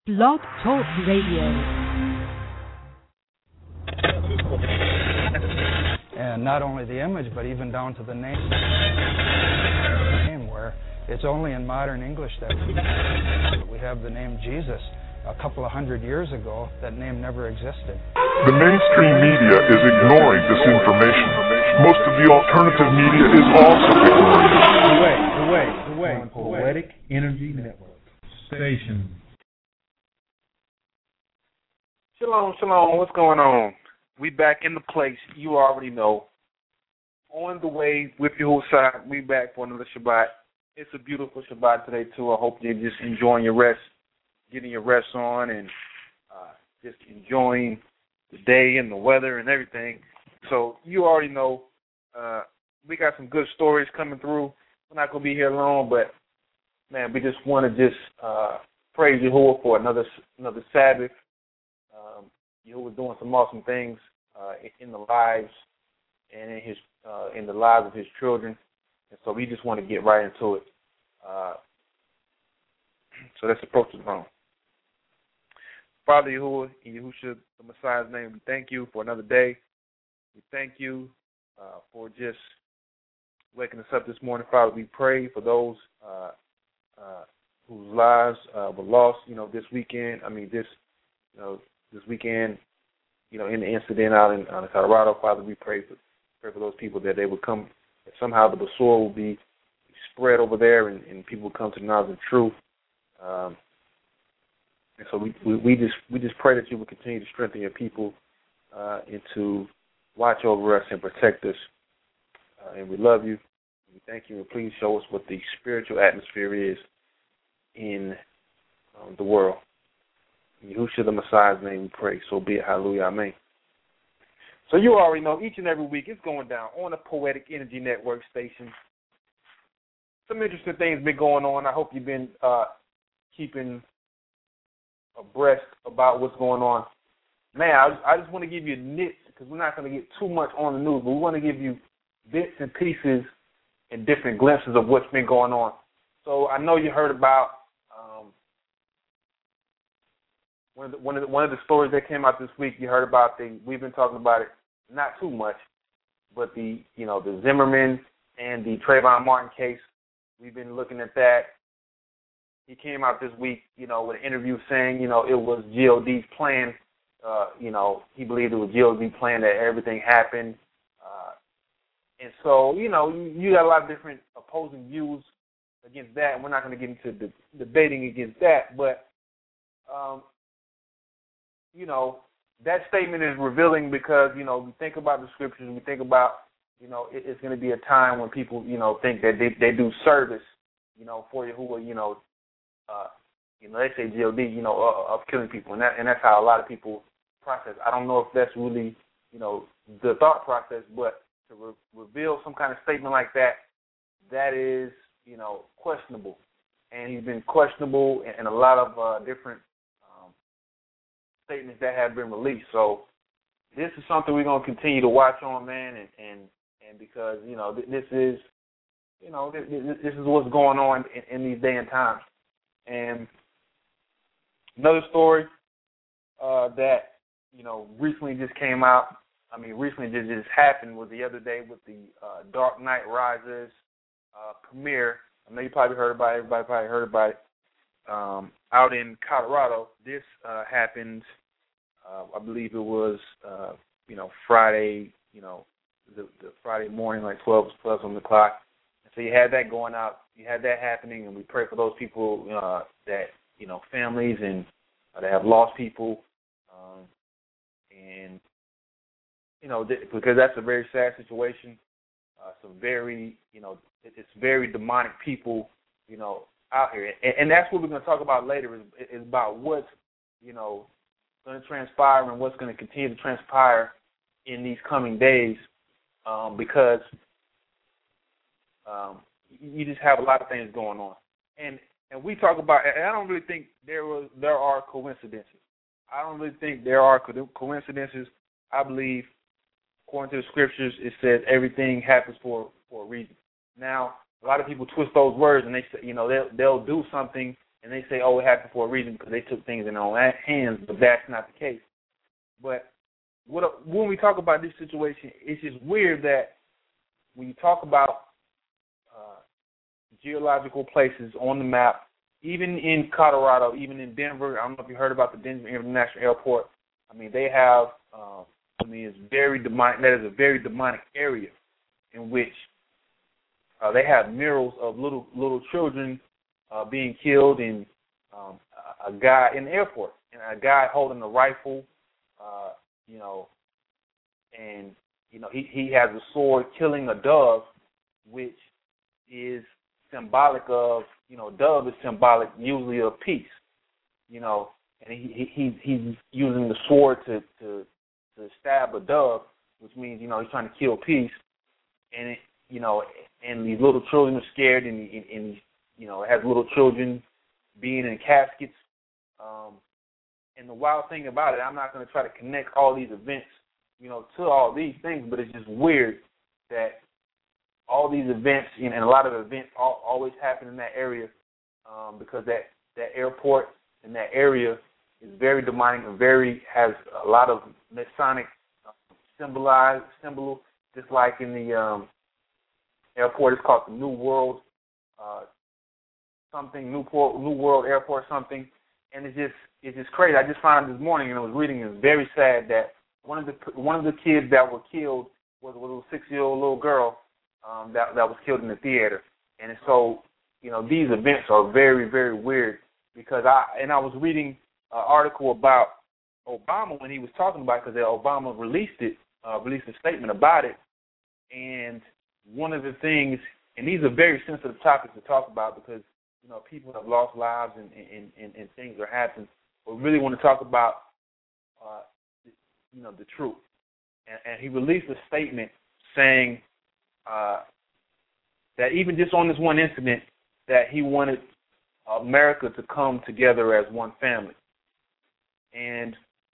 Blog Talk Radio. And not only the image, but even down to the name, where it's only in modern English that we have the name Jesus. A couple of hundred years ago, that name never existed. The mainstream media is ignoring this information. Most of the alternative media is also ignoring it. The way. Poetic Energy Network. Station. Shalom. What's going on? We back in the place. You already know. On the way with your side. We back for another Shabbat. It's a beautiful Shabbat today, too. I hope you're just enjoying your rest, getting your rest on, and just enjoying the day and the weather and everything. So you already know we got some good stories coming through. We're not going to be here long, but, man, we just want to just praise Yahuwah for another Sabbath. Yahuwah's doing some awesome things in the lives and in the lives of his children. And so we just want to get right into it. So let's approach the throne. Father Yahuwah, in Yahushua, the Messiah's name, we thank you for another day. We thank you for just waking us up this morning. Father, we pray for those whose lives were lost, this weekend. This weekend, in the incident out in Colorado. Father, we pray for those people that they would come, that somehow the Basur will be spread over there and people will come to the knowledge of truth. And so we just pray that you will continue to strengthen your people and to watch over us and protect us. And we love you. We thank you. And please show us what the spiritual atmosphere is in the world. In Yahushua the Messiah's name we pray. So be it. Hallelujah. Amen. So you already know each and every week it's going down on the Poetic Energy Network station. Some interesting things been going on. I hope you've been keeping abreast about what's going on. Man, I just want to give you nits because we're not going to get too much on the news, but we want to give you bits and pieces and different glimpses of what's been going on. So I know you heard about one of the stories that came out this week. You heard about we've been talking about it not too much, but the Zimmerman and the Trayvon Martin case. We've been looking at that. He came out this week, with an interview saying, it was GOD's plan. He believed it was GOD's plan that everything happened. And so, you got a lot of different opposing views against that. And we're not going to get into debating against that. But, that statement is revealing because, we think about the scriptures. We think about, it's going to be a time when people, think that they do service, for Yahuwah, they say GOD, of killing people, and that's how a lot of people process. I don't know if that's really, the thought process, but to reveal some kind of statement like that is, questionable, and he's been questionable in a lot of different statements that have been released. So this is something we're gonna continue to watch on, man, and because this is, this is what's going on in these day and times. And another story that, recently just came out, recently just happened was the other day with the Dark Knight Rises premiere. I know you probably heard about it. Everybody probably heard about it. Out in Colorado. This happened, I believe it was, Friday, the Friday morning, like 12 on the clock. So you had that going out. You had that happening, and we pray for those people that, families and that have lost people. And, because that's a very sad situation. Some very, it's very demonic people, out here. And that's what we're going to talk about later is about what's, going to transpire and what's going to continue to transpire in these coming days because you just have a lot of things going on. And we talk about, and I don't really think there are coincidences. I don't really think there are coincidences. I believe, according to the scriptures, it says everything happens for a reason. Now, a lot of people twist those words and they say, they'll do something and they say, oh, it happened for a reason because they took things in their own hands, but that's not the case. But when we talk about this situation, it's just weird that when you talk about geological places on the map, even in Colorado, even in Denver, I don't know if you heard about the Denver International Airport. I mean, they have, it's very demonic. That is a very demonic area in which they have murals of little children being killed, and a guy in the airport, and a guy holding a rifle, and he has a sword killing a dove, which is symbolic of, dove is symbolic usually of peace, and he's using the sword to stab a dove, which means, he's trying to kill peace, and and these little children are scared, and it has little children being in caskets, and the wild thing about it, I'm not going to try to connect all these events, to all these things, but it's just weird that all these events, and a lot of events always happen in that area, because that airport and that area is very demonic and has a lot of Masonic symbol, just like in the airport. It's called the New World New World Airport something, and it's just crazy. I just found it this morning, and I was reading. It's very sad that one of the kids that were killed was a little 6-year-old little girl that was killed in the theater, and so these events are very, very weird, because I was reading an article about Obama when he was talking about it, because Obama released a statement about it, and one of the things, and these are very sensitive topics to talk about, because people have lost lives and things are happening, but we really want to talk about the truth. And he released a statement saying that even just on this one incident, that he wanted America to come together as one family. And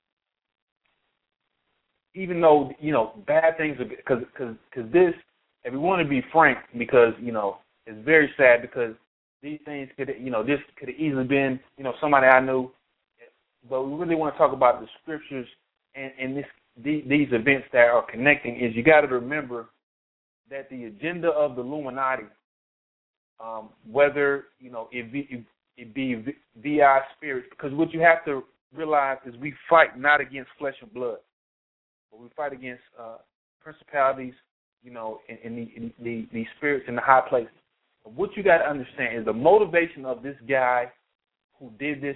even though, bad things are, because this, if we want to be frank, because, it's very sad, because these things could, this could have easily been, somebody I knew, but we really want to talk about the scriptures and these events that are connecting. Is you got to remember that the agenda of the Illuminati, whether, it be VI spirits, because what you have to realize is we fight not against flesh and blood, but we fight against principalities, in the spirits in the high places. But what you got to understand is the motivation of this guy who did this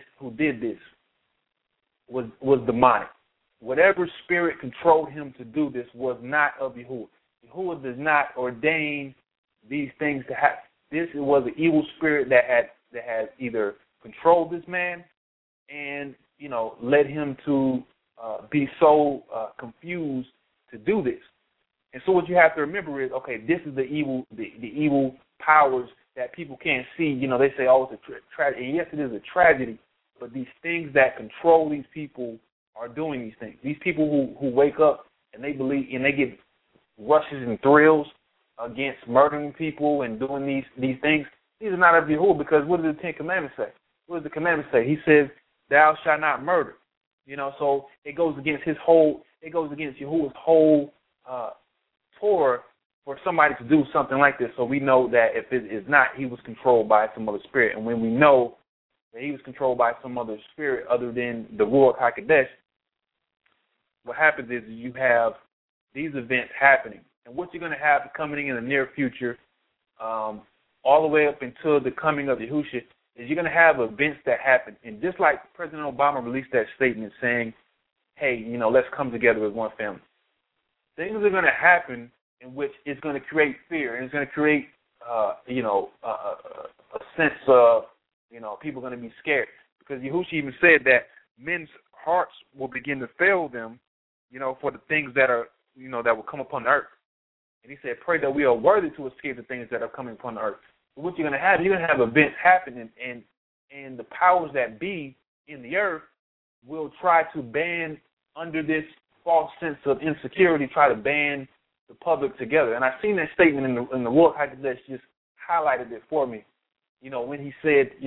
was demonic. Whatever spirit controlled him to do this was not of Yahuwah. Yahuwah does not ordain these things to happen. This was an evil spirit that had either controlled this man and led him to be so confused to do this. And so what you have to remember is, okay, this is the evil powers that people can't see. They say, oh, it's a tragedy. And yes, it is a tragedy, but these things that control these people are doing these things. These people who wake up and they believe and they get rushes and thrills against murdering people and doing these things, these are not of Yahuwah, because what does the Ten Commandments say? What does the commandment say? He says, thou shalt not murder. So it goes against Yahuwah's whole Torah for somebody to do something like this. So we know that if it is not, he was controlled by some other spirit. And when we know that he was controlled by some other spirit other than the Ruach HaKodesh, what happens is you have these events happening. And what you're going to have coming in the near future, all the way up until the coming of Yahushua, is you're going to have events that happen. And just like President Obama released that statement saying, hey, let's come together as one family. Things are going to happen in which it's going to create fear, and it's going to create, a sense of, people are going to be scared. Because Yahushua even said that men's hearts will begin to fail them, for the things that are, that will come upon the earth. And he said, pray that we are worthy to escape the things that are coming upon the earth. But what you're going to have events happening, and the powers that be in the earth will try to ban, under this false sense of insecurity, try to band the public together. And I've seen that statement in the Ruach HaKodesh just highlighted it for me. When he said,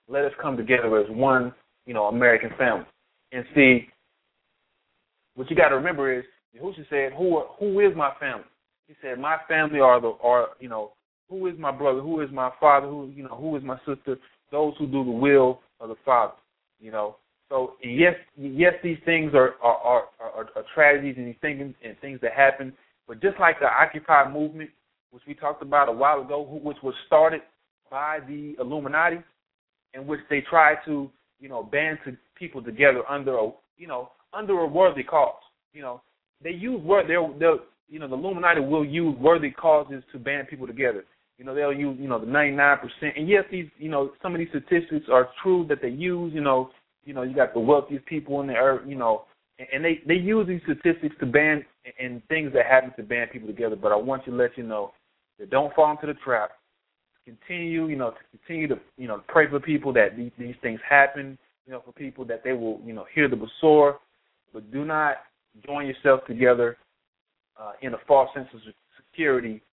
let us come together as one, American family. And see, what you got to remember is, Yahushua said, who is my family? He said, my family who is my brother, who is my father, who is my sister, those who do the will of the Father, So yes, these things are tragedies and things that happen. But just like the Occupy movement, which we talked about a while ago, which was started by the Illuminati, in which they tried to, band people together under a worthy cause. They use the Illuminati will use worthy causes to band people together. They'll use, the 99%. And yes, these, some of these statistics are true that they use, you got the wealthiest people in the earth, and they use these statistics to band and things that happen to band people together. But I want to let you know that don't fall into the trap. Continue to pray for people that these things happen, for people that they will, hear the Basor, but do not join yourself together in a false sense of security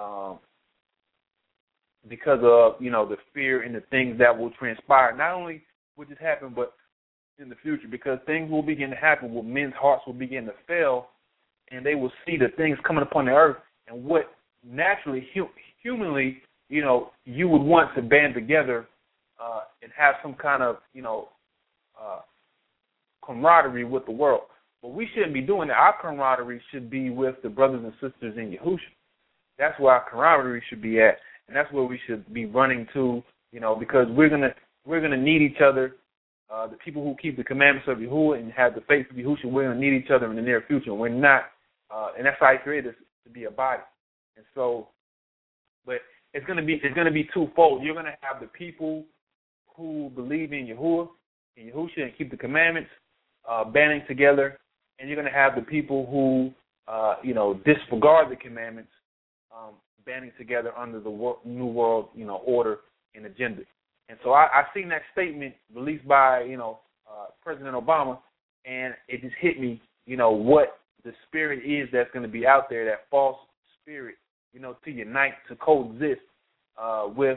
because of, the fear and the things that will transpire. Not only will this happen, but in the future, because things will begin to happen where men's hearts will begin to fail, and they will see the things coming upon the earth, and what naturally, humanly, you would want to band together and have some kind of, camaraderie with the world. But we shouldn't be doing that. Our camaraderie should be with the brothers and sisters in Yahushua. That's where our camaraderie should be at, and that's where we should be running to, because we're gonna need each other. The people who keep the commandments of Yahuwah and have the faith of Yahushua, we're gonna need each other in the near future. We're not, and that's how He created us, to be a body. And so, but it's gonna be twofold. You're gonna have the people who believe in Yahuwah and Yahushua and keep the commandments, banding together, and you're gonna have the people who, disregard the commandments, banding together under the new world, order and agenda. And so I seen that statement released by, President Obama, and it just hit me, what the spirit is that's going to be out there, that false spirit, to unite, to coexist with,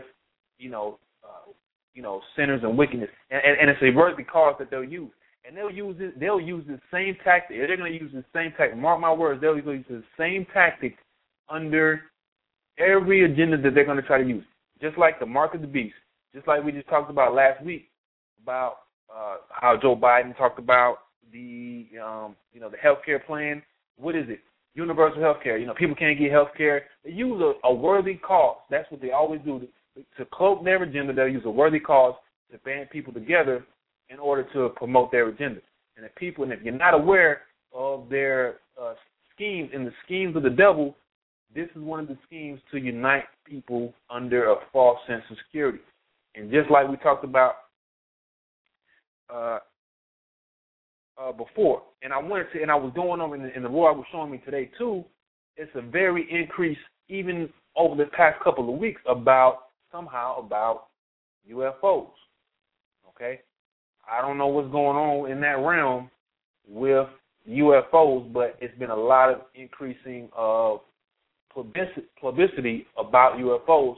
sinners and wickedness. And it's a worthy cause that they'll use. And they'll use the same tactic. They're going to use the same tactic. Mark my words, they'll use the same tactic under every agenda that they're going to try to use. Just like the mark of the beast. Just like we just talked about last week about how Joe Biden talked about the the health care plan. What is it? Universal health care. People can't get health care. They use a worthy cause. That's what they always do. To cloak their agenda, they'll use a worthy cause to band people together in order to promote their agenda. And if you're not aware of their schemes and the schemes of the devil, this is one of the schemes to unite people under a false sense of security. And just like we talked about before, and I was going over in the Lord was showing me today too, it's a very increase even over the past couple of weeks about UFOs. Okay? I don't know what's going on in that realm with UFOs, but it's been a lot of increasing of publicity about UFOs.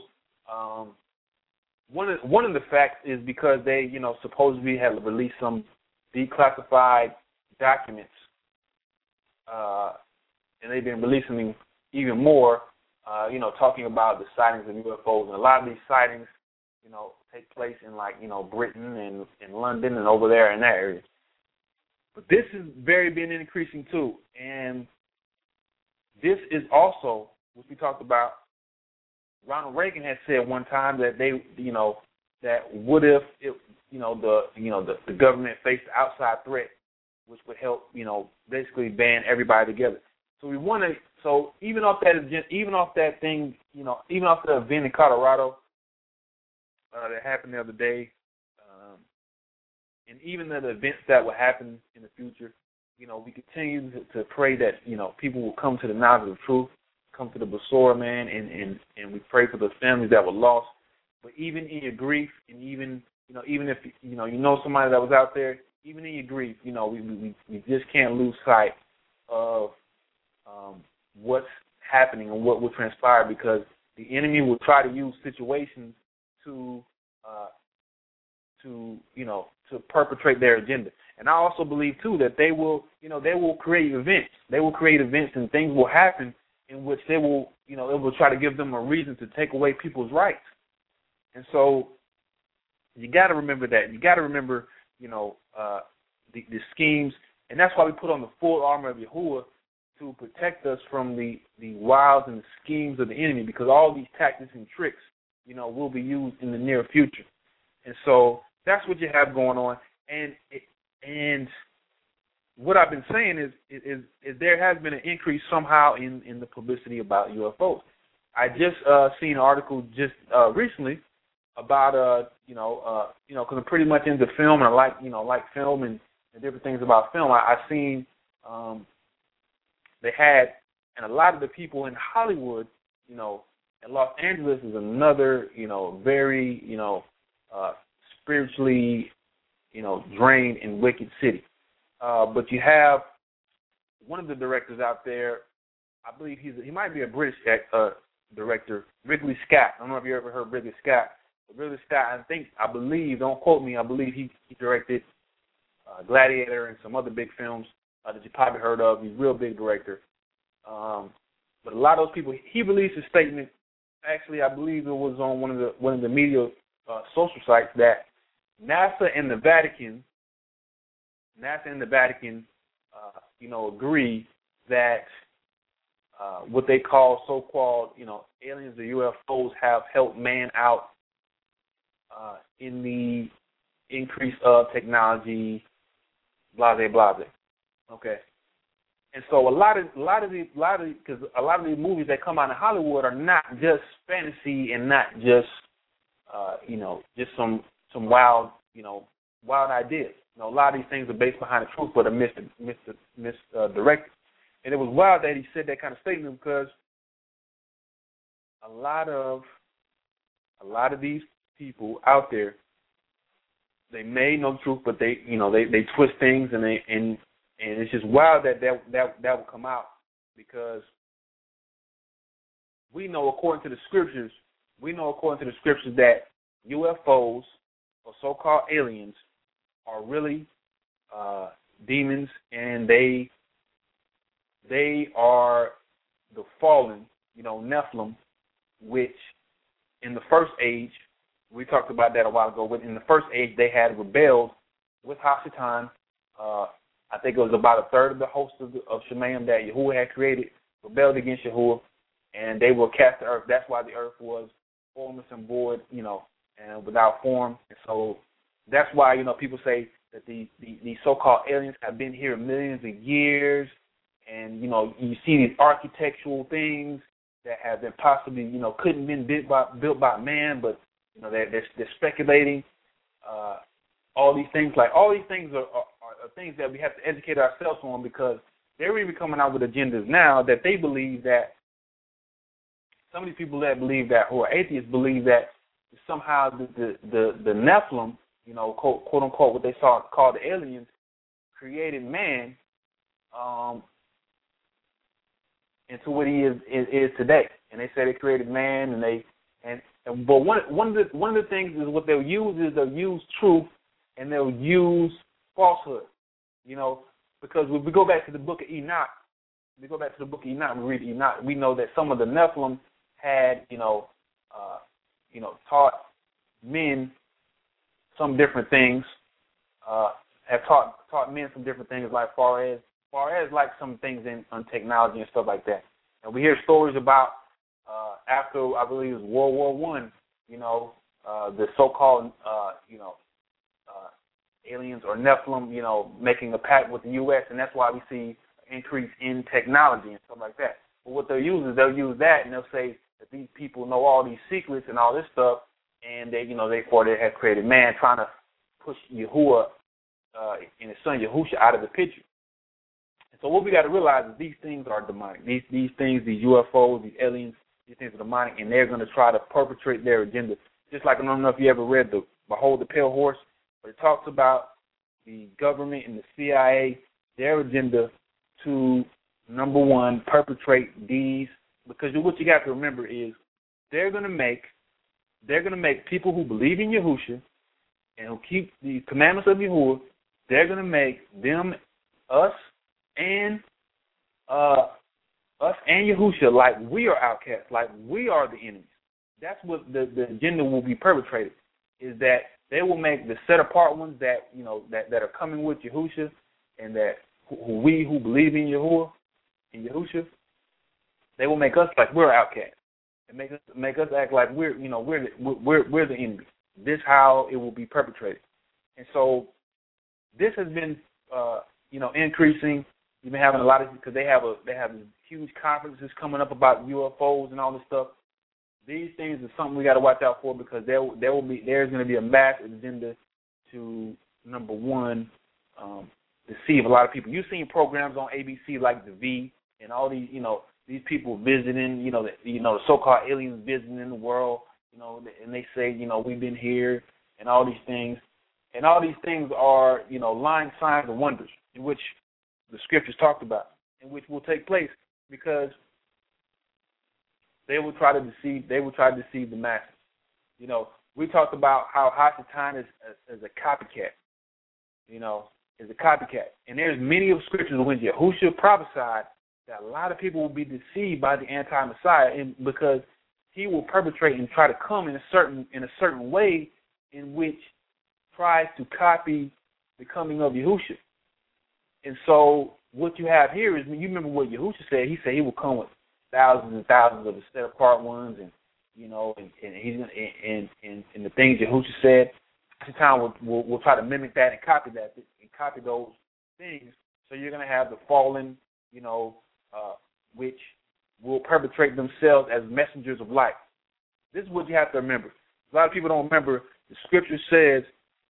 One of the facts is because they, supposedly have released some declassified documents, and they've been releasing them even more, talking about the sightings of UFOs. And a lot of these sightings, take place in Britain and London and over there in that area. But this is been increasing too. And this is also, which we talked about, Ronald Reagan had said one time that that what if the government faced an outside threat, which would help, basically band everybody together. So we want to. So even off that thing, even off the event in Colorado that happened the other day, and even the events that will happen in the future, we continue to pray that people will come to the knowledge of the truth, come to the Basora, man, and we pray for the families that were lost. But even in your grief, and even if you know somebody that was out there, even in your grief, we just can't lose sight of what's happening and what will transpire, because the enemy will try to use situations to to perpetrate their agenda. And I also believe too that they will create events. They will create events and things will happen in which they will, it will try to give them a reason to take away people's rights. And so you got to remember that. You got to remember, the schemes, and that's why we put on the full armor of Yahuwah to protect us from the wiles and the schemes of the enemy, because all these tactics and tricks, will be used in the near future. And so that's what you have going on. And what I've been saying is there has been an increase somehow in the publicity about UFOs. I just seen an article just recently about because I'm pretty much into film and I like film and different things about film. I seen they had, and a lot of the people in Hollywood, and Los Angeles is another very spiritually drained and wicked city. But you have one of the directors out there. I believe he might be a British director, Ridley Scott. I don't know if you ever heard Ridley Scott. But Ridley Scott, I believe, don't quote me, I believe he directed Gladiator and some other big films that you probably heard of. He's a real big director. But a lot of those people, he released a statement. Actually, I believe it was on one of the media social sites that NASA and the Vatican, agree that what they call so-called, aliens or UFOs have helped man out in the increase of technology, blase, blase. Okay. And so a lot of these movies that come out of Hollywood are not just fantasy and not just just some wild ideas. A lot of these things are based behind the truth, but are misdirected. And it was wild that he said that kind of statement, because a lot of these people out there, they may know the truth, but they twist things and it's just wild that will come out, because we know according to the scriptures that UFOs or so-called aliens are really demons, and they are the fallen, Nephilim, which in the first age, we talked about that a while ago, in the first age they had rebelled with Hashatan. I think it was about a third of the host of Shemayim that Yahuwah had created rebelled against Yahuwah, and they were cast to earth. That's why the earth was formless and void, and without form. And so that's why, people say that these so-called aliens have been here millions of years, and, you see these architectural things that have been possibly, couldn't been built by man, but, they're speculating. All these things are things that we have to educate ourselves on, because they're even coming out with agendas now that they believe that some of these people that believe that, who are atheists, believe that somehow the Nephilim, quote unquote, what they called the aliens, created man into what he is today. And they say they created man, but one of the things is what they'll use truth, and they'll use falsehood, because if we go back to the book of Enoch, we read Enoch, we know that some of the Nephilim had, taught men some different things, have taught men some different things, like far as like some things on technology and stuff like that. And we hear stories about after, I believe it was World War I, the so-called aliens or Nephilim, making a pact with the U.S., and that's why we see an increase in technology and stuff like that. But what they'll use that, and they'll say that these people know all these secrets and all this stuff, and they have created man, trying to push Yahuwah and his son Yahusha out of the picture. And so what we got to realize is these things are demonic. These things, these UFOs, these aliens, these things are demonic, and they're going to try to perpetrate their agenda. Just like, I don't know if you ever read Behold the Pale Horse, but it talks about the government and the CIA, their agenda to, number one, perpetrate these, because what you got to remember is they're going to make people who believe in Yahusha and who keep the commandments of Yahuwah, they're going to make them, us and Yahushua, like we are outcasts, like we are the enemies. That's what the agenda will be perpetrated, is that they will make the set apart ones that, you know, that are coming with Yahushua, and that who believe in Yahuwah, in Yahushua, they will make us like we're outcasts, and make us act like we're the enemy. This is how it will be perpetrated. And so this has been increasing. You've been having a lot of, because they have huge conferences coming up about UFOs and all this stuff. These things are something we got to watch out for, because there's going to be a mass agenda to, number one, deceive a lot of people. You've seen programs on ABC like The V and all these, these people visiting, the so-called aliens visiting the world, and they say, we've been here and all these things. And all these things are, lying signs and wonders, in which the scriptures talked about, in which will take place, because they will try to deceive the masses. We talked about how Hasatan is a copycat, is a copycat. And there's many of scriptures in which Yahushua prophesied that a lot of people will be deceived by the anti-Messiah, and because he will perpetrate and try to come in a certain way in which tries to copy the coming of Yahushua. And so what you have here is, you remember what Yahushua said. He said he will come with thousands and thousands of the set apart ones, and and he's gonna, and the things Yahushua said. Satan will try to mimic that and copy that and copy those things. So you're gonna have the fallen, which will perpetrate themselves as messengers of light. This is what you have to remember. A lot of people don't remember. The scripture says,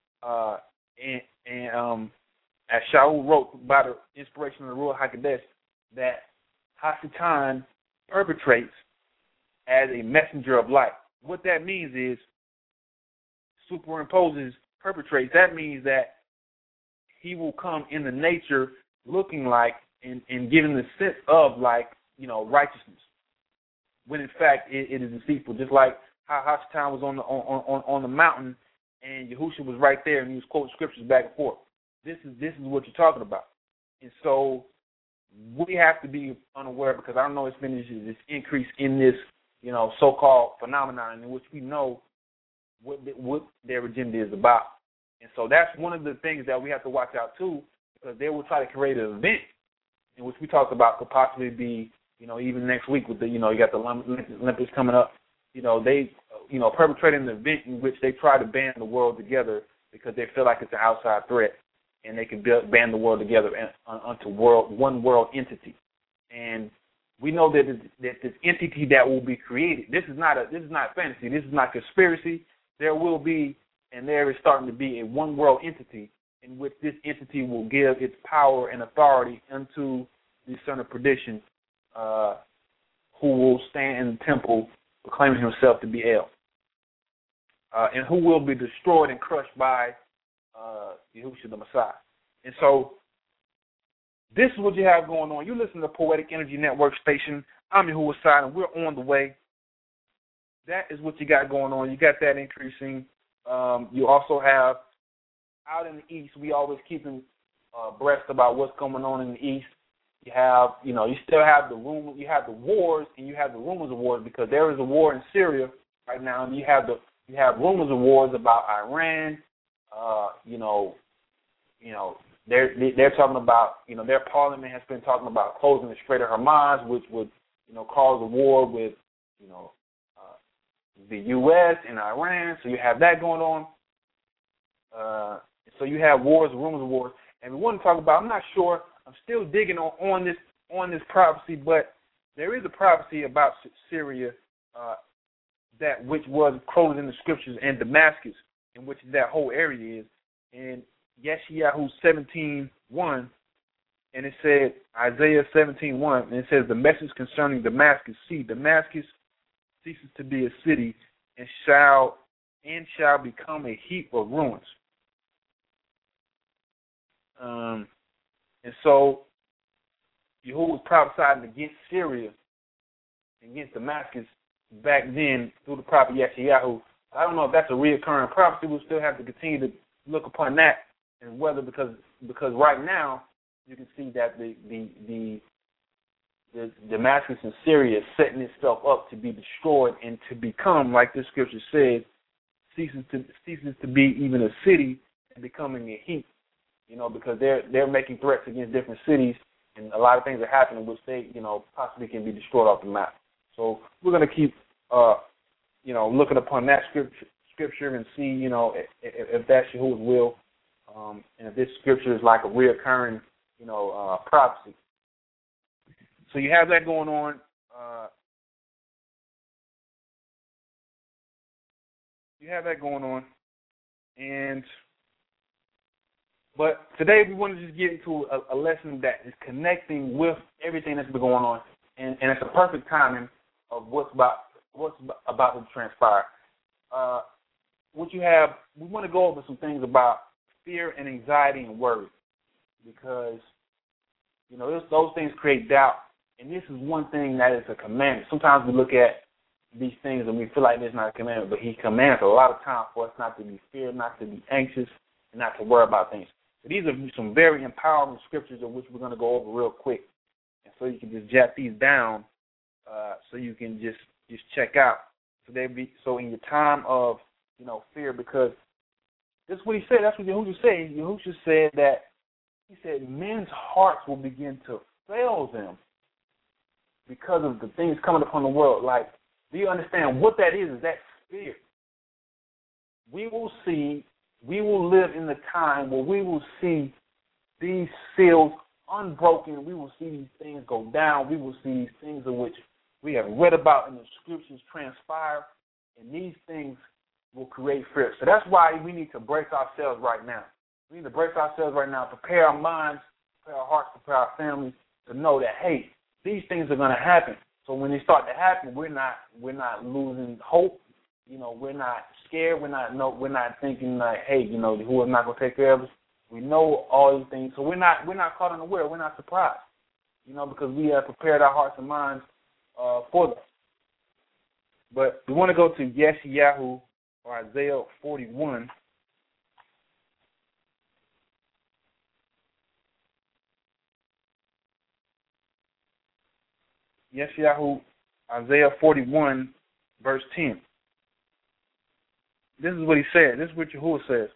as Shaul wrote by the inspiration of the Ruach HaKodesh, that Hasatan perpetrates as a messenger of light. What that means is superimposes, perpetrates. That means that he will come in the nature looking like and giving the sense of like, righteousness, when in fact it is deceitful. Just like how Hasatan was on the mountain and Yahushua was right there and he was quoting scriptures back and forth. This is what you're talking about. And so we have to be unaware, because I don't know, it's been this increase in this, so-called phenomenon in which we know what their agenda is about. And so that's one of the things that we have to watch out too, because they will try to create an event in which we talked about could possibly be, even next week with the, you got the Olympics coming up. They, perpetrating an event in which they try to band the world together because they feel like it's an outside threat, and they can band the world together onto one world entity. And we know that this entity that will be created, this is not fantasy, this is not conspiracy. There will be, and there is starting to be, a one world entity in which this entity will give its power and authority unto the son of perdition, who will stand in the temple proclaiming himself to be El, and who will be destroyed and crushed by Yahushua the Messiah. And so this is what you have going on. You listen to the Poetic Energy Network station. I'm Yahuwah Side, and we're on the way. That is what you got going on. You got that increasing. You also have, out in the East, we always keeping abreast about what's going on in the East. You have, you still have the rumor, you have the wars, and you have the rumors of wars, because there is a war in Syria right now, and you have rumors of wars about Iran. They're talking about, their parliament has been talking about closing the Strait of Hormuz, which would, cause a war with, the U.S. and Iran. So you have that going on. So you have wars, rumors of wars, and we want to talk about. I'm not sure. I'm still digging on this prophecy, but there is a prophecy about Syria that which was quoted in the scriptures, and Damascus, in which that whole area is, in Yeshayahu 17:1, and it said, Isaiah 17:1, and it says, the message concerning Damascus, see, Damascus ceases to be a city and shall become a heap of ruins. And so Yahuwah was prophesying against Syria, against Damascus back then through the prophet Yeshayahu, I don't know if that's a reoccurring prophecy. We'll still have to continue to look upon that, and whether because right now you can see that the Damascus and Syria is setting itself up to be destroyed and to become, like this scripture says, ceases to be even a city and becoming a heap. Because they're making threats against different cities, and a lot of things are happening which they, possibly can be destroyed off the map. So we're going to keep, looking upon that scripture and see, if that's Yahuwah's will, and if this scripture is like a reoccurring, prophecy. So you have that going on. But today we want to just get into a lesson that is connecting with everything that's been going on, and it's a perfect timing of what's about to transpire. We want to go over some things about fear and anxiety and worry, because those things create doubt, and this is one thing that is a commandment. Sometimes we look at these things and we feel like it's not a commandment, but He commands a lot of time for us not to be feared, not to be anxious, and not to worry about things. So these are some very empowering scriptures of which we're going to go over real quick, and so you can just jot these down, so you can just check out. So in your time of fear, because this is what He said. That's what Yahushua said. Yahushua said that He said men's hearts will begin to fail them because of the things coming upon the world. Like, do you understand what that is? Is that fear? We will live in the time where we will see these seals unbroken. We will see these things go down. We will see these things in which we have read about in the scriptures transpire, and these things will create fear. So that's why we need to brace ourselves right now. We need to brace ourselves right now, prepare our minds, prepare our hearts, prepare our families to know that, hey, these things are going to happen. So when they start to happen, we're not losing hope. We're not scared. We're not thinking like, hey, who is not going to take care of us? We know all these things, so we're not caught unaware. We're not surprised, because we have prepared our hearts and minds for them. But we want to go to Yeshayahu or Isaiah 41. Yeshayahu, Isaiah 41, verse 10. This is what he said. This is what Yahuwah says.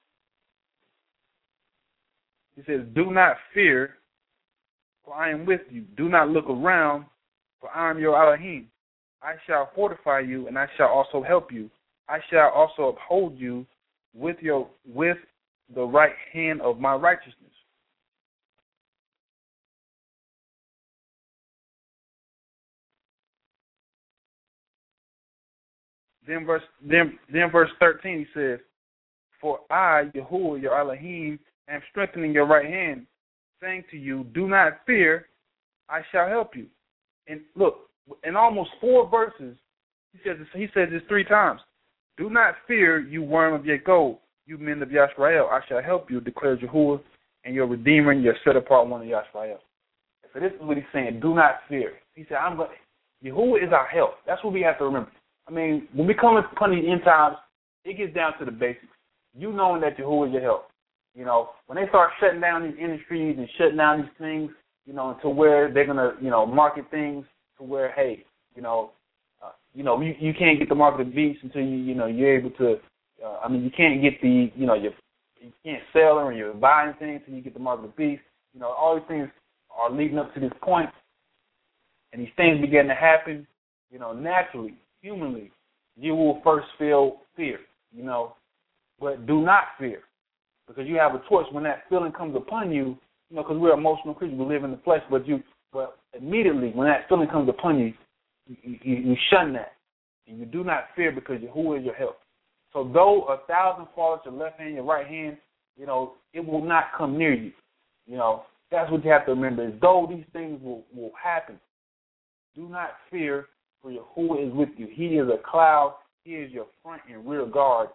He says, do not fear, for I am with you. Do not look around, for I am your Elohim. I shall fortify you, and I shall also help you. I shall also uphold you with the right hand of my righteousness. Then verse 13 he says, for I, Yahuwah, your Elohim, am strengthening your right hand, saying to you, do not fear, I shall help you. And look, in almost 4 verses, he says this 3 times. Do not fear, you worm of Yaakov, you men of Yashrael, I shall help you, declares Yahuwah, and your Redeemer, and your set apart one of Yashrael. So this is what he's saying, do not fear. He said, Yahuwah is our help. That's what we have to remember. I mean, when we come upon these end times, it gets down to the basics. You knowing that Yahuwah is your help. When they start shutting down these industries and shutting down these things, to where they're going to, market things to where, hey, you can't get the mark of the beast until you're able to, you can't get the, you can't sell them or you're buying things until you get the mark of the beast. All these things are leading up to this point, and these things begin to happen, naturally, humanly. You will first feel fear, but do not fear, because you have a choice when that feeling comes upon you, because we're emotional creatures, we live in the flesh, but immediately when that feeling comes upon you, you shun that, and you do not fear because Yahuwah is your help. So though 1,000 fall at your left hand, your right hand, it will not come near you. That's what you have to remember, is though these things will happen, do not fear, for Yahuwah is with you. He is a cloud. He is your front and rear guard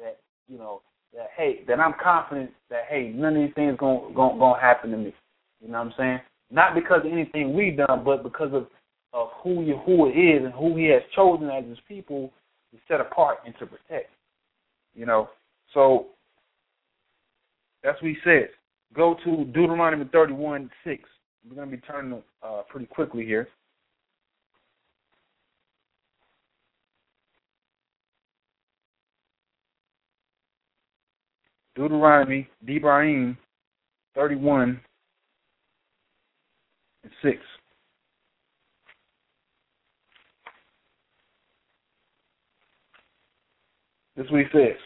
that I'm confident that, hey, none of these things gonna happen to me. You know what I'm saying? Not because of anything we've done, but because of who Yahuwah is and who he has chosen as his people, to set apart and to protect. You know, so that's what he says. Go to Deuteronomy 31:6. We're going to be turning pretty quickly here. Deuteronomy, Devarim 31:6. This is what he says.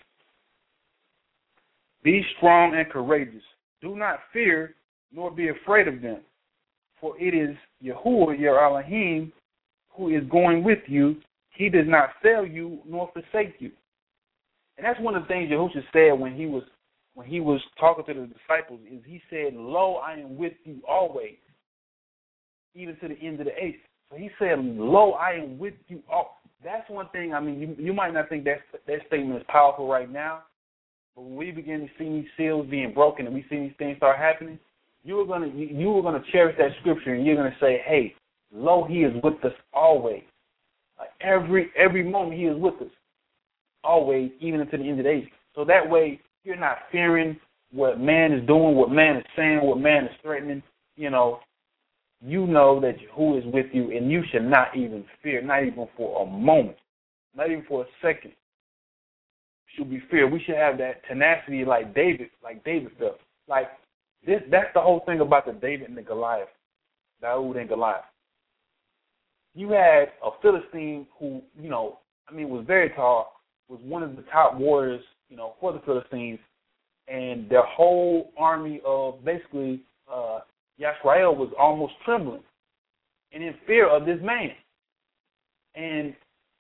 Be strong and courageous. Do not fear, nor be afraid of them. For it is Yahuwah, your Elohim, who is going with you. He does not fail you, nor forsake you. And that's one of the things Yahushua said when he was talking to the disciples, is he said, lo, I am with you always, even to the end of the age. So he said, lo, I am with you all. That's one thing, I mean, you might not think that statement is powerful right now, but when we begin to see these seals being broken and we see these things start happening, you were gonna cherish that scripture and you're gonna say, hey, lo, he is with us always. Like every moment he is with us, always, even until the end of the age. So that way you're not fearing what man is doing, what man is saying, what man is threatening. You know that who is with you, and you should not even fear, not even for a moment, not even for a second. Should be feared. We should have that tenacity like David felt. Like this, that's the whole thing about the David and the Goliath, Daoud and Goliath. You had a Philistine who, was very tall, was one of the top warriors, for the Philistines, and their whole army of basically Yisrael was almost trembling and in fear of this man. And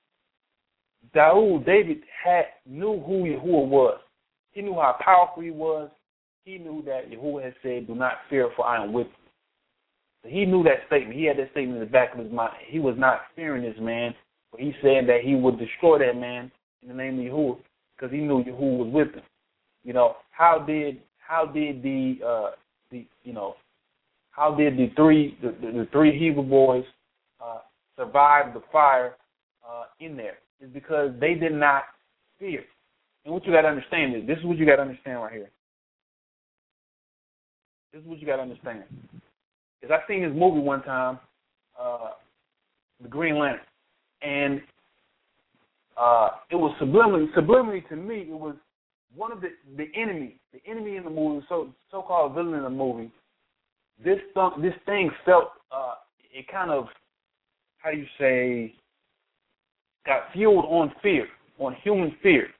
David knew who Yahuwah was. He knew how powerful he was. He knew that Yahuwah had said, do not fear, for I am with you. So he knew that statement. He had that statement in the back of his mind. He was not fearing this man, but he said that he would destroy that man in the name of Yahuwah, because he knew Yahuwah was with him. How did the three Hebrew boys survive the fire in there? It's because they did not fear. And what you got to understand is, this is what you got to understand right here. This is what you got to understand. Is I seen this movie one time, The Green Lantern, and it was subliminally to me, it was one of the enemy in the movie, so-called villain in the movie. This thing felt, it kind of, how do you say, got fueled on fear, on human fear.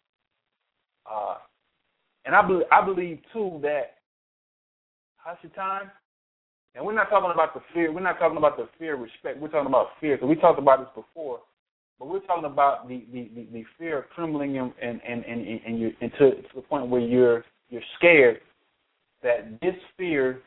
And I believe too that Hashatan, and we're not talking about the fear. We're not talking about the fear of respect. We're talking about fear, because we talked about this before. But we're talking about the fear of trembling and you to the point where you're scared. That this fear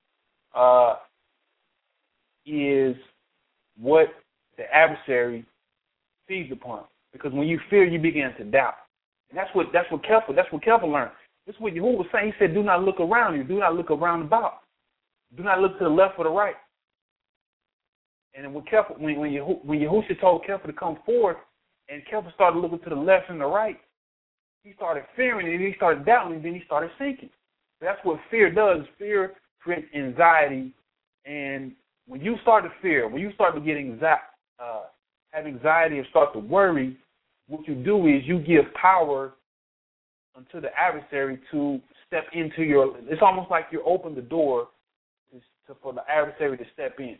is what the adversary feeds upon. Because when you fear, you begin to doubt. And that's what Kepha learned. This is what Yahuwah was saying. He said, do not look around you. Do not look around about. Do not look to the left or the right. And when Yahushua told Kepha to come forth, and Kepha started looking to the left and the right, he started fearing, and he started doubting, and then he started sinking. That's what fear does. Fear creates anxiety, and when you start to fear, when you start to get have anxiety and start to worry, what you do is you give power unto the adversary to step into your. It's almost like you open the door for the adversary to step in.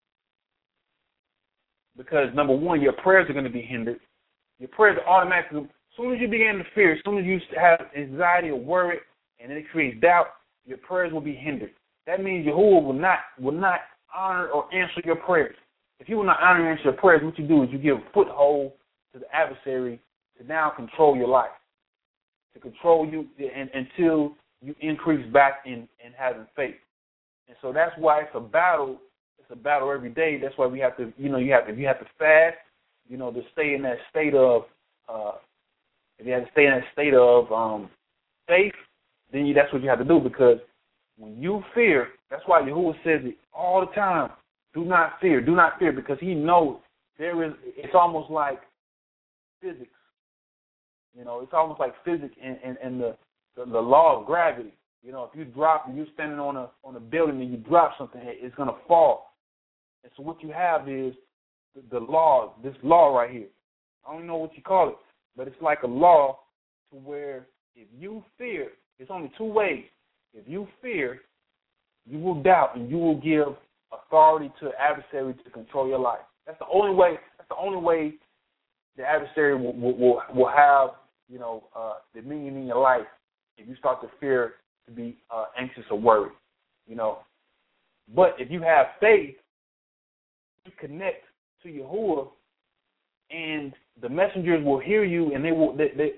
Because, number one, your prayers are going to be hindered. Your prayers are automatically, as soon as you begin to fear, as soon as you have anxiety or worry, and then it creates doubt, your prayers will be hindered. That means Yahuwah will not honor or answer your prayers. If you will not honor and answer your prayers, what you do is you give a foothold to the adversary to now control your life, to control you until you increase back in having faith. And so that's why it's a battle. It's a battle every day. That's why we have to, you have to fast, to stay in that state of, if you have to stay in that state of faith, then that's what you have to do. Because when you fear, that's why Yahuwah says it all the time. Do not fear, because he knows it's almost like physics. You know, it's almost like physics and the law of gravity. You know, if you drop and you're standing on a building and you drop something, it's gonna fall. And so what you have is the law, this law right here. I don't know what you call it, but it's like a law to where if you fear, it's only two ways. If you fear, you will doubt and you will give authority to the adversary to control your life. That's the only way. That's the only way the adversary will have, you know, dominion in your life. If you start to fear, to be anxious or worried, you know. But if you have faith, you connect to Yahuwah, and the messengers will hear you, and they will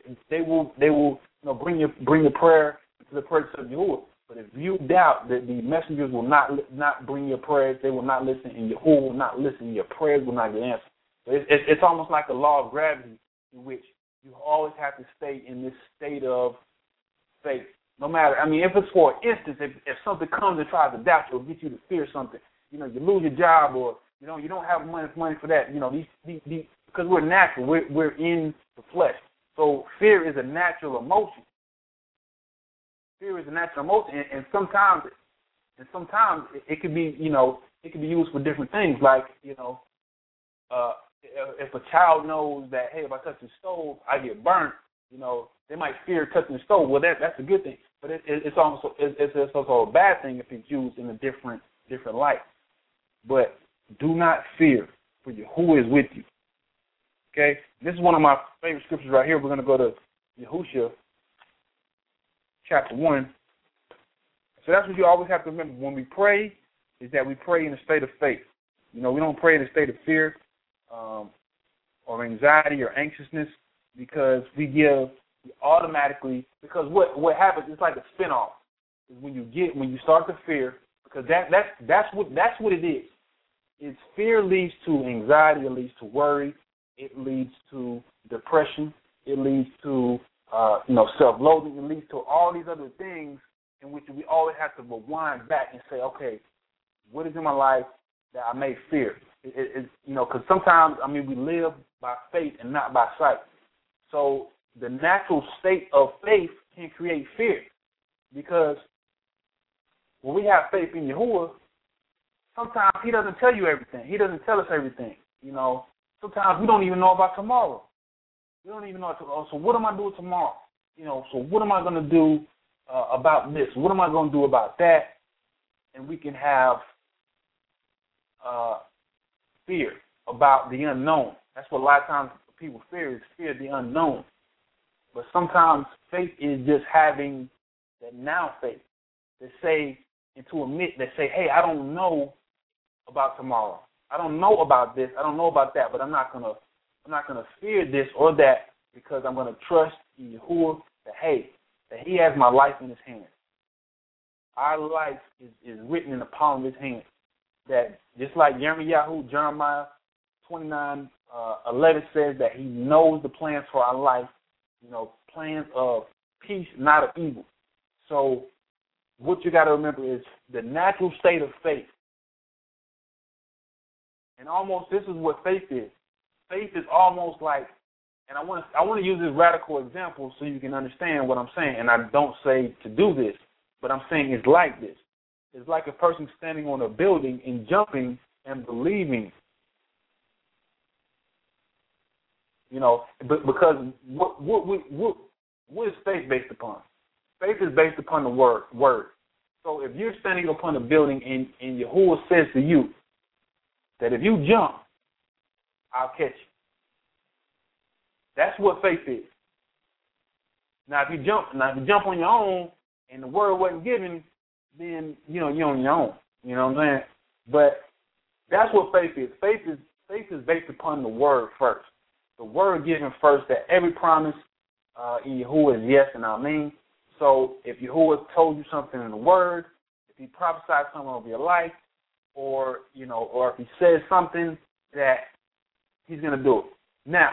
you know, bring your prayer to the presence of Yahuwah. But if you doubt, that the messengers will not bring your prayers, they will not listen, and Yahuwah will not listen, your prayers will not get answered. So it's almost like a law of gravity in which you always have to stay in this state of faith. No matter, I mean, if it's for instance, if something comes and tries to doubt you or get you to fear something, you know, you lose your job, or you know, you don't have money for that. You know, these because we're natural, we're in the flesh. So fear is a natural emotion. Fear is a natural emotion, and sometimes it could be, you know, it could be used for different things. Like, you know, if a child knows that, hey, if I touch the stove, I get burnt, you know, they might fear touching the stove. Well, that's a good thing, but it's also a bad thing if it's used in a different light. But do not fear, for Yahuwah is with you. Okay, this is one of my favorite scriptures right here. We're going to go to Yahushua, chapter 1. So that's what you always have to remember when we pray, is that we pray in a state of faith. You know, we don't pray in a state of fear or anxiety or anxiousness, because we automatically, because what happens, it's like a spinoff. Is when you start to fear, because that's what it is. It's fear leads to anxiety, it leads to worry, it leads to depression, it leads to self-loathing, it leads to all these other things in which we always have to rewind back and say, okay, what is in my life that I may fear? Because sometimes, I mean, we live by faith and not by sight. So the natural state of faith can create fear, because when we have faith in Yahuwah, sometimes he doesn't tell you everything. He doesn't tell us everything. You know, sometimes we don't even know about tomorrow. We don't even know. So what am I doing tomorrow? You know, so what am I going to do about this? What am I going to do about that? And we can have fear about the unknown. That's what a lot of times people fear, is fear the unknown. But sometimes faith is just having that now faith that say, and to admit that say, hey, I don't know about tomorrow. I don't know about this. I don't know about that. But I'm not gonna fear this or that, because I'm gonna trust in Yahuwah that, hey, that He has my life in His hands. Our life is written in the palm of His hand. That just like Jeremiah 29:11 says that He knows the plans for our life, you know, plans of peace, not of evil. So what you got to remember is the natural state of faith. And almost this is what faith is. Faith is almost like, and I want to use this radical example so you can understand what I'm saying. And I don't say to do this, but I'm saying it's like this. It's like a person standing on a building and jumping and believing. You know, but because what is faith based upon? Faith is based upon the word. So if you're standing upon a building and Yahuwah says to you that if you jump, I'll catch you. That's what faith is. Now if you jump on your own and the word wasn't given, then you're on your own. You know what I'm saying? But that's what faith is. Faith is based upon the word first. The word given first, that every promise in Yahuwah is yes and amen. So if Yahuwah told you something in the word, if He prophesied something over your life, or if He says something, that He's going to do it. Now,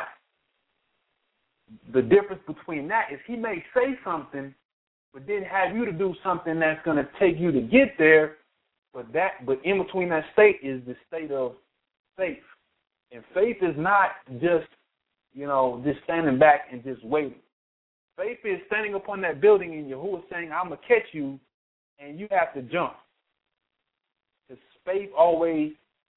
the difference between that is He may say something, but then have you to do something that's going to take you to get there. But in between that state is the state of faith. And faith is not just just standing back and just waiting. Faith is standing upon that building and Yahuwah is saying, I'm going to catch you, and you have to jump. Because faith always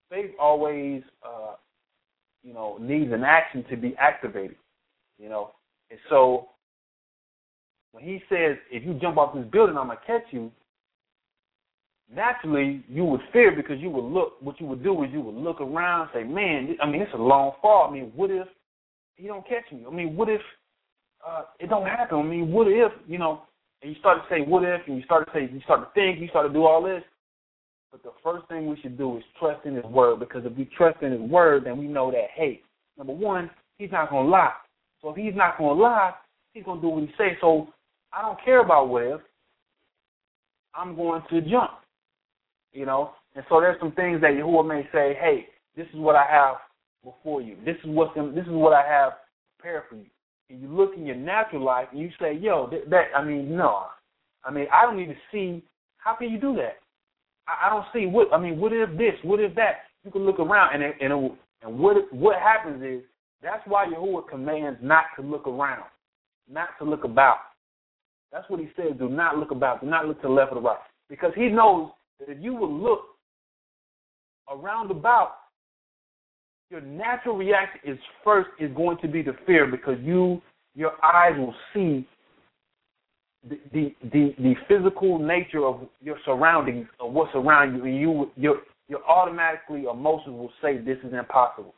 needs an action to be activated, And so when he says, if you jump off this building, I'm going to catch you, naturally you would fear because you would look, what you would do is you would look around and say, man, it's a long fall. What if he don't catch me? What if it don't happen? What if, and you start to say, what if, and you start to think, you start to do all this. But the first thing we should do is trust in his word, because if we trust in his word, then we know that, hey, number one, he's not going to lie. So if he's not going to lie, he's going to do what he says. So I don't care about what if. I'm going to jump, And so there's some things that Yahuwah may say, hey, this is what I have before you. This is what I have prepared for you. And you look in your natural life and you say, yo, no. I don't even see, how can you do that? I don't see what if this, what if that? You can look around and what happens is, that's why Yahuwah commands not to look around, not to look about. That's what he says, do not look about, do not look to the left or the right. Because he knows that if you will look around about, your natural reaction is going to be to fear, because your eyes will see the physical nature of your surroundings, of what's around you, and your automatically emotions will say this is impossible.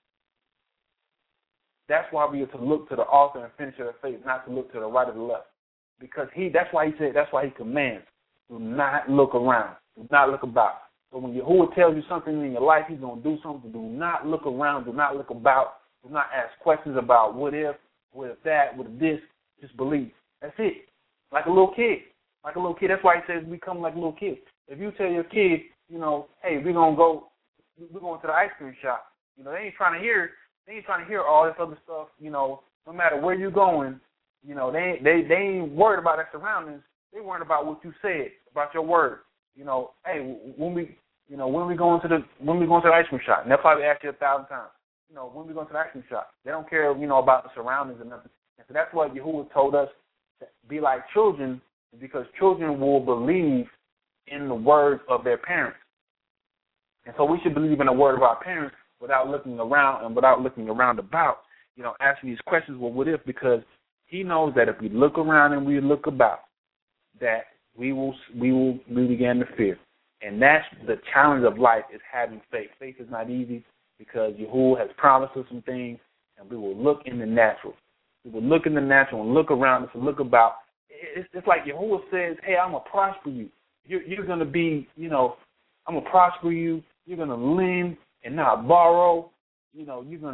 That's why we are to look to the author and finisher of faith, not to look to the right or the left. Because that's why he commands, do not look around, do not look about. So when Yahuwah tells you something in your life, he's going to do something, do not look around, do not look about, do not ask questions about what if that, what if this, just believe. That's it. Like a little kid. That's why he says become like a little kid. If you tell your kid, hey, we're going to the ice cream shop, they ain't trying to hear all this other stuff, no matter where you're going, they ain't worried about their surroundings. They worried about what you said, about your word. Hey, when we going to the ice cream shop, and they'll probably ask you 1,000 times, when we going to the ice cream shop. They don't care, about the surroundings and nothing. And so that's what Yahuwah told us, to be like children, because children will believe in the words of their parents. And so we should believe in the word of our parents without looking around and without looking around about, asking these questions, well, what if? Because he knows that if we look around and we look about, that we begin to fear. And that's the challenge of life, is having faith. Faith is not easy, because Yahuwah has promised us some things, and we will look in the natural. We will look in the natural and look around us and look about. It's like Yahuwah says, hey, I'm going to prosper you. You're going to be, I'm going to prosper you. You're going to lend and not borrow. You're going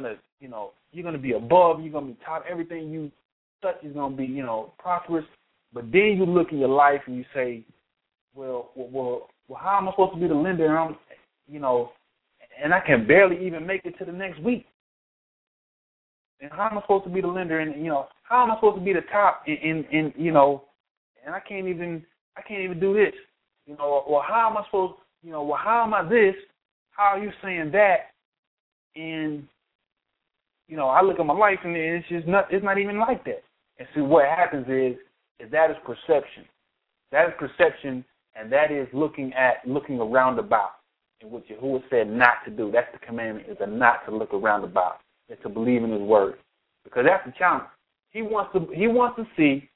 to be above. You're going to be top. Everything you touch is going to be, prosperous. But then you look in your life and you say, well, how am I supposed to be the lender? And and I can barely even make it to the next week. And how am I supposed to be the lender? And how am I supposed to be the top? And I can't even do this. Or how am I supposed? How am I this? How are you saying that? And I look at my life and it's not even like that. And see, what happens is that is perception. That is perception, and that is looking around about, and what Yahuwah said not to do. That's the commandment, is not to look around about. It's to believe in his word. Because that's the challenge. Yahuwah wants to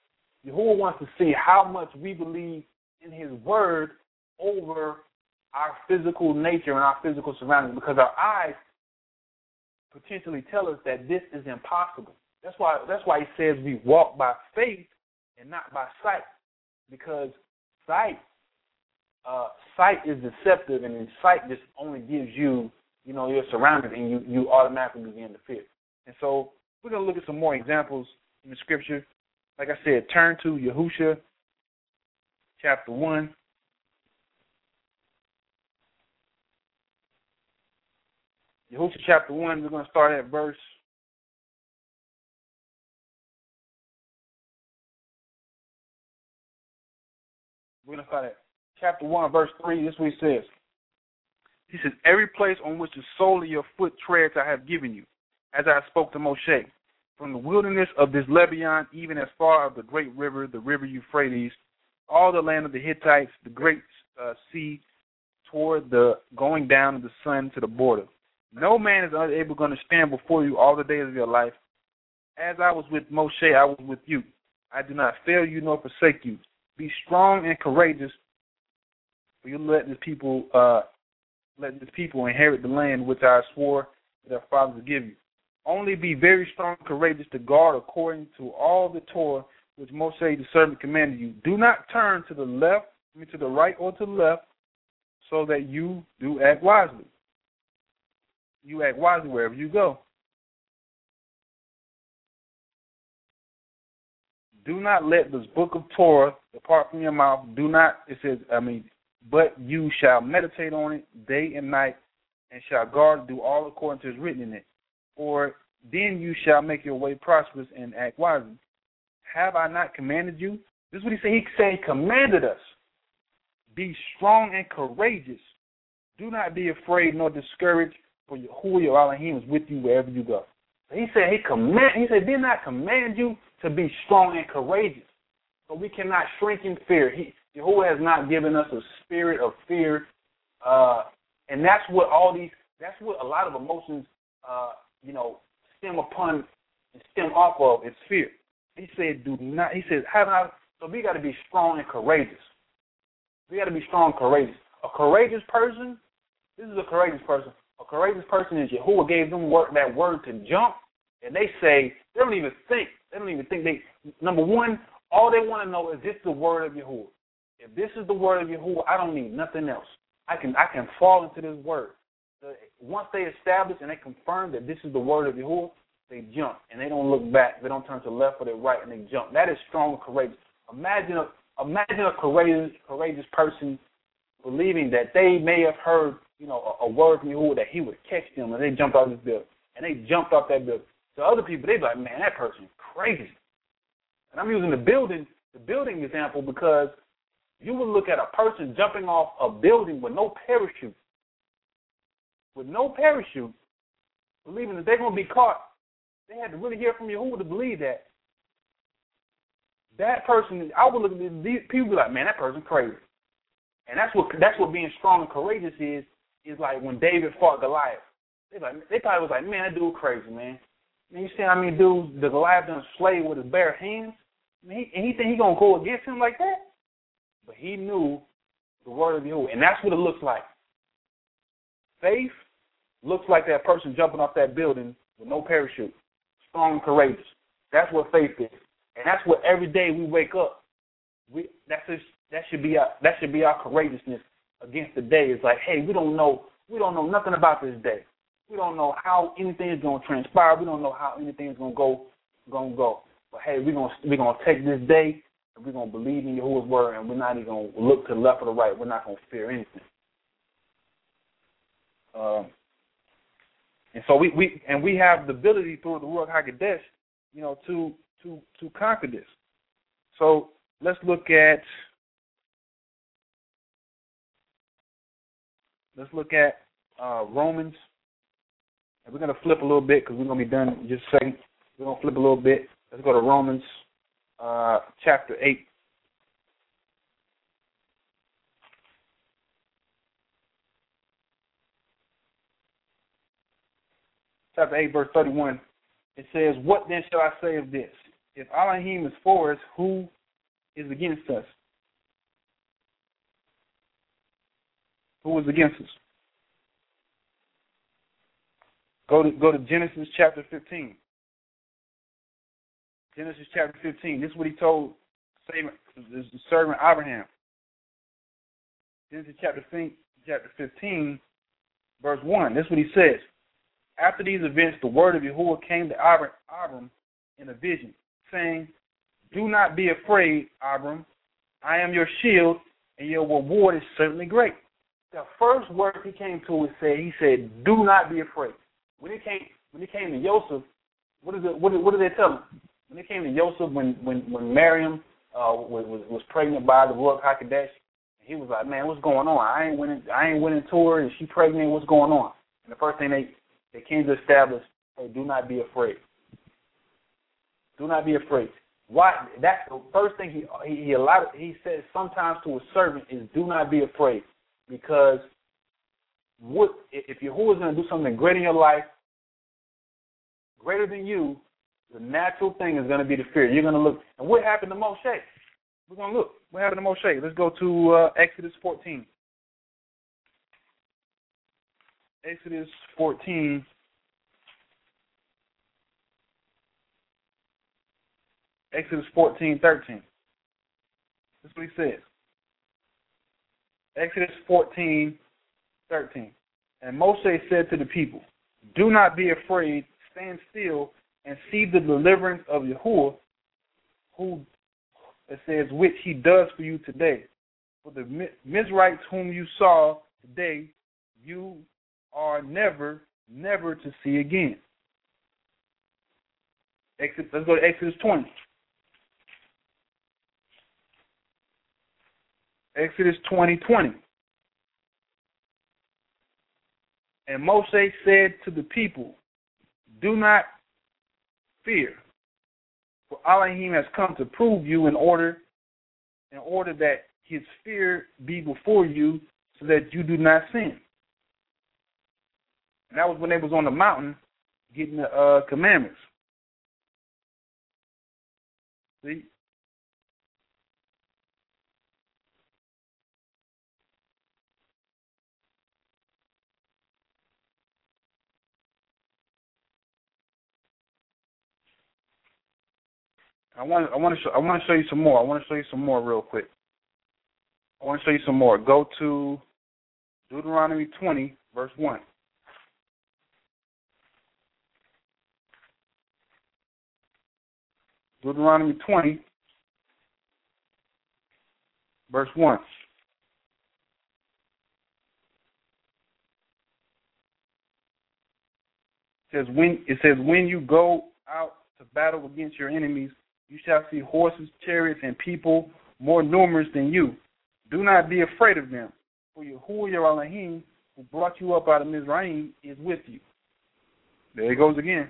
see how much we believe in his word over our physical nature and our physical surroundings, because our eyes potentially tell us that this is impossible. That's why he says we walk by faith and not by sight, because sight is deceptive, and in sight just only gives you, your surroundings, and you automatically begin to fear. And so we're going to look at some more examples in the scripture. Like I said, turn to Yahushua chapter 1. Yahushua chapter 1, we're going to start at verse 3. This is what he says. He says, every place on which the sole of your foot treads I have given you, as I spoke to Moshe, from the wilderness of this Lebanon, even as far as the great river, the river Euphrates, all the land of the Hittites, the great sea, toward the going down of the sun to the border. No man is unable going to stand before you all the days of your life. As I was with Moshe, I was with you. I do not fail you nor forsake you. Be strong and courageous, for you let this people inherit the land which I swore to their fathers to give you. Only be very strong and courageous to guard according to all the Torah which Moshe the servant commanded you. Do not turn to the right or to the left, so that you do act wisely. You act wisely wherever you go. Do not let this book of Torah depart from your mouth. But you shall meditate on it day and night, and shall guard and do all according to is written in it. For then you shall make your way prosperous and act wisely. Have I not commanded you? This is what he said. He said he commanded us. Be strong and courageous. Do not be afraid nor discouraged, for Yahuwah your Elohim is with you wherever you go. He said did not command you to be strong and courageous. So we cannot shrink in fear. Yahuwah has not given us a spirit of fear. And that's what a lot of emotions stem off of is fear. He said, so we got to be strong and courageous. We got to be strong and courageous. A courageous person, this is a courageous person. A courageous person is Yahuwah gave them that word to jump, and they say, they don't even think. Number one, all they want to know is this is the word of Yahuwah. If this is the word of Yahuwah, I don't need nothing else. I can fall into this word. Once they establish and they confirm that this is the word of Yahuwah, they jump, and they don't look back. They don't turn to the left or the right, and they jump. That is strong and courageous. Imagine a courageous person believing that they may have heard, a word from Yahuwah that he would catch them, and they jumped off this building. And they jumped off that building. So other people, they be like, man, that person's crazy. And I'm using the building example because you would look at a person jumping off a building with no parachute. Believing that they're going to be caught. They had to really hear from Yahuwah to believe that. That person, I would look at these people be like, man, that person's crazy. And that's what being strong and courageous is like when David fought Goliath. They probably was like, man, that dude crazy, man. You see how many dudes the Goliath done slayed with his bare hands? And he think he gonna go against him like that? But he knew the word of Yahuwah, and that's what it looks like. Faith looks like that person jumping off that building with no parachute, strong and courageous. That's what faith is, and that's what every day we wake up. That should be our courageousness against the day. It's like, hey, we don't know nothing about this day. We don't know how anything is going to transpire. We don't know how anything is going to go. But hey, we're gonna take this day and we're gonna believe in Yahuwah's word, and we're not even gonna look to the left or the right. We're not gonna fear anything. And so we have the ability through the Ruach HaKodesh, to conquer this. So let's look at Romans. And we're going to flip a little bit because we're going to be done in just a second. We're going to flip a little bit. Let's go to Romans chapter 8. Chapter 8, verse 31. It says, what then shall I say of this? If Elohim is for us, who is against us? Who is against us? Go to Genesis chapter 15. Genesis chapter 15. This is what he told the servant Abraham. Genesis chapter 15, verse 1. This is what he says. After these events, the word of Yahuwah came to Abram in a vision, saying, do not be afraid, Abram. I am your shield, and your reward is certainly great. The first word he came to he said, do not be afraid. When it came to Joseph, what did they tell him? When it came to Joseph, when Miriam was pregnant by the Ruach HaKodesh, he was like, man, what's going on? I ain't winning to her, and she pregnant. What's going on? And the first thing they came to establish hey, do not be afraid. Do not be afraid. Why? That's the first thing he says sometimes to a servant is do not be afraid, because if Yahuwah is going to do something great in your life, greater than you, the natural thing is going to be the fear. You're going to look. And what happened to Moshe? We're going to look. What happened to Moshe? Let's go to Exodus 14. Exodus 14. Exodus 14:13. That's what he says. Exodus 14:13. And Moshe said to the people, do not be afraid, stand still, and see the deliverance of Yahuwah, who, it says, which he does for you today. For the Mizrites whom you saw today, you are never to see again. Let's go to Exodus 20. Exodus 20:20. And Moshe said to the people, do not fear, for Elohim has come to prove you in order that his fear be before you, so that you do not sin. And that was when they was on the mountain getting the commandments. See? I want to show you some more. I want to show you some more real quick. I want to show you some more. Go to Deuteronomy 20, verse 1. Deuteronomy 20, verse 1. It says, when you go out to battle against your enemies, you shall see horses, chariots, and people more numerous than you. Do not be afraid of them, for Yahuwah your Elohim, who brought you up out of Mizraim, is with you. There it goes again.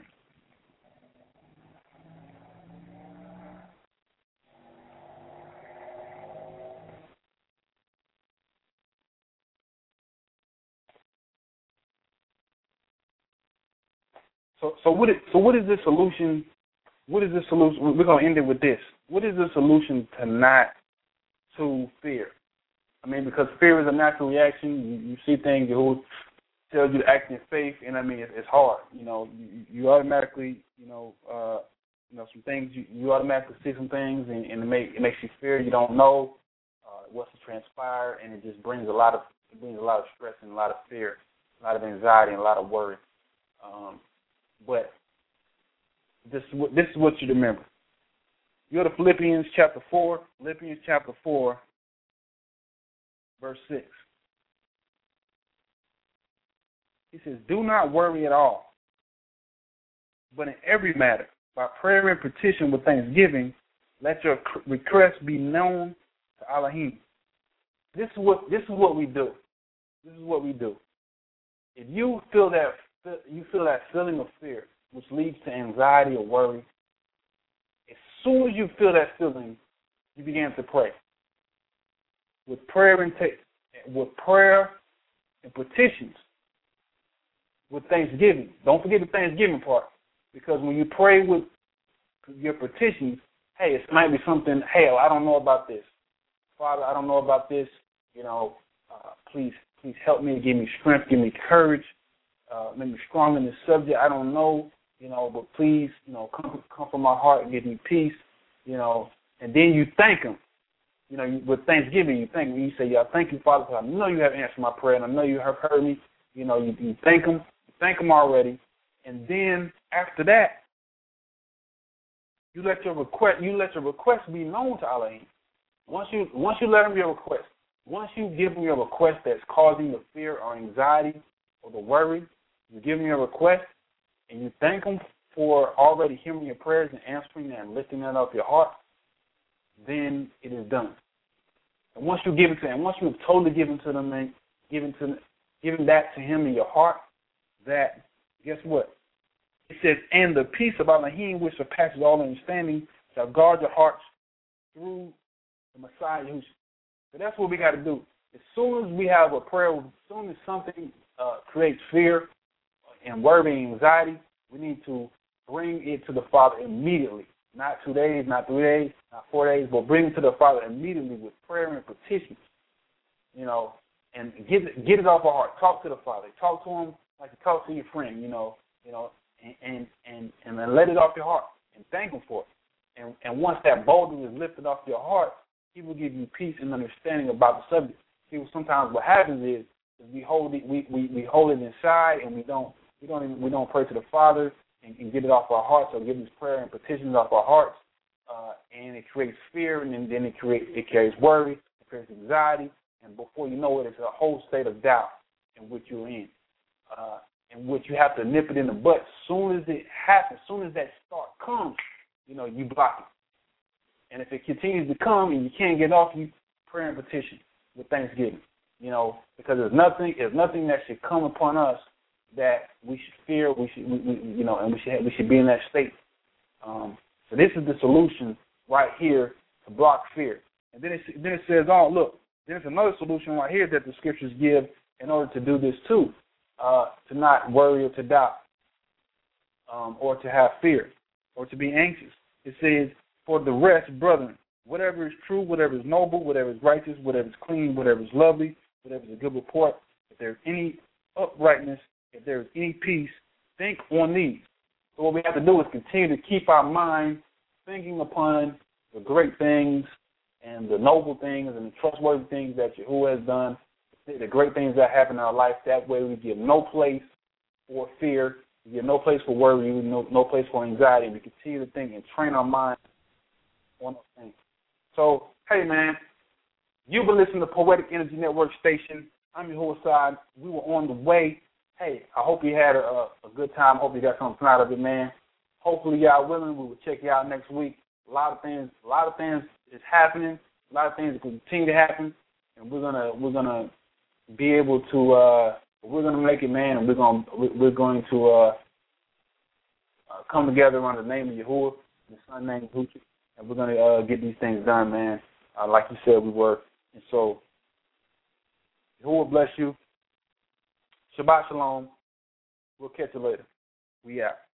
So what is the solution? What is the solution? We're going to end it with this. What is the solution to fear? I mean, because fear is a natural reaction. You see things, Yahuwah tells you to act in faith, and I mean, it's hard. You automatically, some things, you automatically see some things, and it makes you fear. You don't know what's to transpire, and it just brings a lot of stress and a lot of fear, a lot of anxiety, and a lot of worry. But this is what you remember. You go to Philippians chapter 4, verse 6. He says, do not worry at all, but in every matter, by prayer and petition with thanksgiving, let your requests be known to Elohim. This is what we do. This is what we do. If you feel that feeling of fear, which leads to anxiety or worry, as soon as you feel that feeling, you begin to pray. With prayer and petitions, with thanksgiving. Don't forget the thanksgiving part, because when you pray with your petitions, hey, it might be something, hey, I don't know about this. Father, I don't know about this. Please help me, give me strength, give me courage, make me strong in this subject. I don't know, but please, comfort my heart and give me peace, and then you thank him. With thanksgiving, you thank him. You say, thank you, Father, because I know you have answered my prayer, and I know you have heard me. You thank him already, and then after that, you let your request be known to Elohim. Once you let him your request, once you give him your request that's causing the fear or anxiety or the worry, you give him your request, and you thank him for already hearing your prayers and answering them and lifting that up your heart, then it is done. And once you give it to him, once you have totally given to them and given that to him in your heart, that, guess what? It says, and the peace of Elohim, which surpasses all understanding, shall guard your hearts through the Messiah Yahushua. So that's what we got to do. As soon as we have a prayer, as soon as something creates fear and worry and anxiety, we need to bring it to the Father immediately. Not 2 days, not 3 days, not 4 days, but bring it to the Father immediately with prayer and petitions, you know, and get it off our heart. Talk to the Father. Talk to Him like you talk to your friend, and then let it off your heart and thank Him for it. And once that boulder is lifted off your heart, He will give you peace and understanding about the subject. See, sometimes what happens is we hold it inside, and we don't pray to the Father and get it off our hearts, or get His prayer and petitions off our hearts, and it creates fear, and then it carries worry, it creates anxiety, and before you know it, it's a whole state of doubt in which you're in which you have to nip it in the butt. As soon as it happens, as soon as that start comes, you block it. And if it continues to come and you can't get off, you pray and petition with thanksgiving, because there's nothing that should come upon us that we should fear. We should be in that state. So this is the solution right here to block fear. And then it says, oh, look, there's another solution right here that the scriptures give in order to do this too, to not worry or to doubt, or to have fear, or to be anxious. It says, for the rest, brethren, whatever is true, whatever is noble, whatever is righteous, whatever is clean, whatever is lovely, whatever is a good report, if there is any uprightness, if there is any peace, think on these. So what we have to do is continue to keep our mind thinking upon the great things and the noble things and the trustworthy things that Yahuwah has done, the great things that happen in our life. That way we give no place for fear, we give no place for worry, no place for anxiety. We continue to think and train our mind on those things. So, hey, man, you've been listening to Poetic Energy Network Station. I'm Yahuwah Saad. We were on the way. Hey, I hope you had a good time. I hope you got something out of it, man. Hopefully, y'all willing. We will check you out next week. A lot of things is happening. A lot of things will continue to happen, and we're gonna be able to. We're gonna make it, man, and we're going to come together under the name of Yahuwah, the Son named Yahuwah, and we're gonna get these things done, man. Like you said, we were. And so, Yahuwah bless you. Shabbat shalom. We'll catch you later. We out.